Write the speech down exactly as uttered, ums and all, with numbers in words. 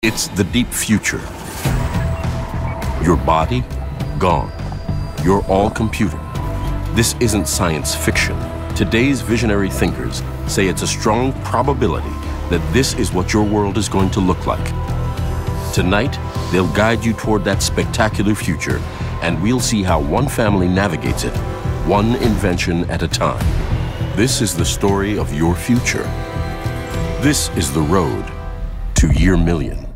It's the deep future. Your body, gone. You're all computer. This isn't science fiction. Today's visionary thinkers say it's a strong probability that this is what your world is going to look like. Tonight, they'll guide you toward that spectacular future, and we'll see how one family navigates it, one invention at a time. This is the story of your future. This is the road to year million.